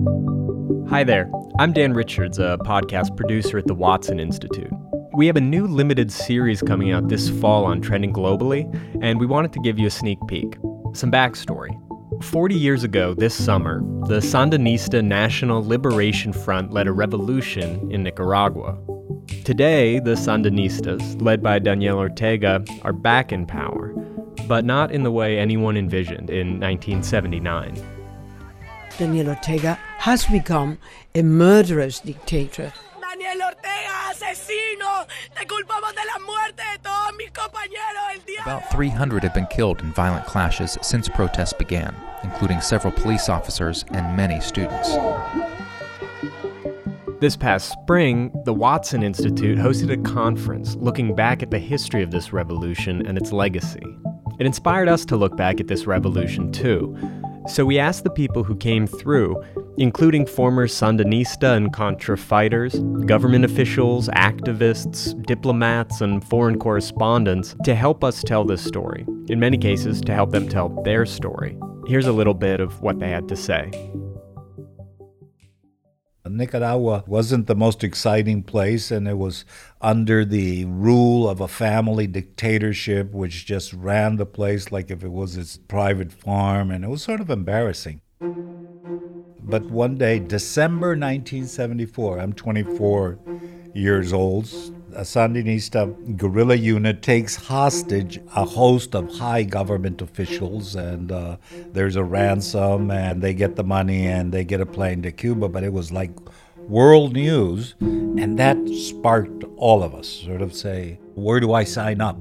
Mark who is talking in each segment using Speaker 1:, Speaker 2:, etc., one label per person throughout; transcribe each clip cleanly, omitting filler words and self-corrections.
Speaker 1: Hi there, I'm Dan Richards, a podcast producer at the Watson Institute. We have a new limited series coming out this fall on Trending Globally, and we wanted to give you a sneak peek. Some backstory. 40 years ago this summer, the Sandinista National Liberation Front led a revolution in Nicaragua. Today, the Sandinistas, led by Daniel Ortega, are back in power, but not in the way anyone envisioned in 1979.
Speaker 2: Daniel Ortega has become a murderous dictator.
Speaker 3: Daniel Ortega, asesino! Te culpamos de la muerte de todos mis compañeros el día.
Speaker 4: About 300 have been killed in violent clashes since protests began, including several police officers and many students.
Speaker 1: This past spring, the Watson Institute hosted a conference looking back at the history of this revolution and its legacy. It inspired us to look back at this revolution too. So we asked the people who came through, including former Sandinista and Contra fighters, government officials, activists, diplomats, and foreign correspondents, to help us tell this story. In many cases, to help them tell their story. Here's a little bit of what they had to say.
Speaker 5: Nicaragua wasn't the most exciting place, and it was under the rule of a family dictatorship which just ran the place like if it was its private farm, and it was sort of embarrassing. But one day, December 1974, I'm 24 years old, a Sandinista guerrilla unit takes hostage a host of high government officials, and there's a ransom, and they get the money, and they get a plane to Cuba. But it was like world news, and that sparked all of us sort of say, where do I sign up?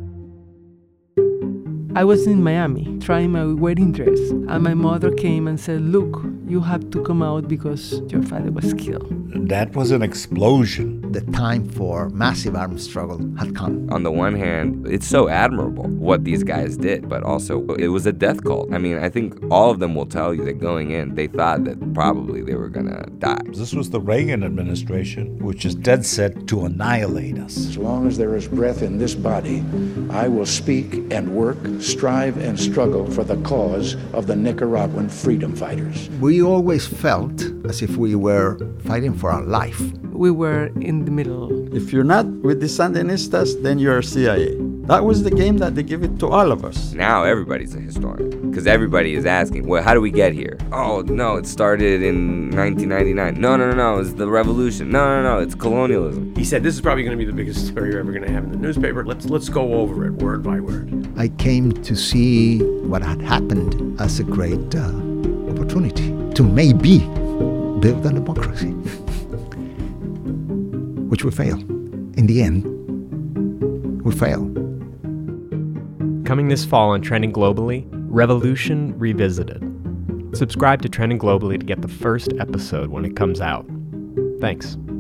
Speaker 6: I was in Miami trying my wedding dress, and my mother came and said, "Look, you have to come out because your father was killed."
Speaker 5: That was an explosion.
Speaker 7: The time for massive armed struggle had come.
Speaker 8: On the one hand, it's so admirable what these guys did, but also it was a death cult. I mean, I think all of them will tell you that going in, they thought that probably they were gonna die.
Speaker 5: This was the Reagan administration, which is dead set to annihilate us.
Speaker 9: As long as there is breath in this body, I will speak and work, strive and struggle for the cause of the Nicaraguan freedom fighters.
Speaker 7: We always felt as if we were fighting for our life.
Speaker 6: We were in the middle.
Speaker 10: If you're not with the Sandinistas, then you're CIA. That was the game that they give it to all of us.
Speaker 8: Now everybody's a historian, because everybody is asking, well, how do we get here? Oh, no, it started in 1999. No, it's the revolution. No, it's colonialism.
Speaker 11: He said, this is probably going to be the biggest story you're ever going to have in the newspaper. Let's go over it word by word.
Speaker 7: I came to see what had happened as a great opportunity to maybe build a democracy, which we failed. In the end, we failed.
Speaker 1: Coming this fall on Trending Globally, Revolution Revisited. Subscribe to Trending Globally to get the first episode when it comes out. Thanks.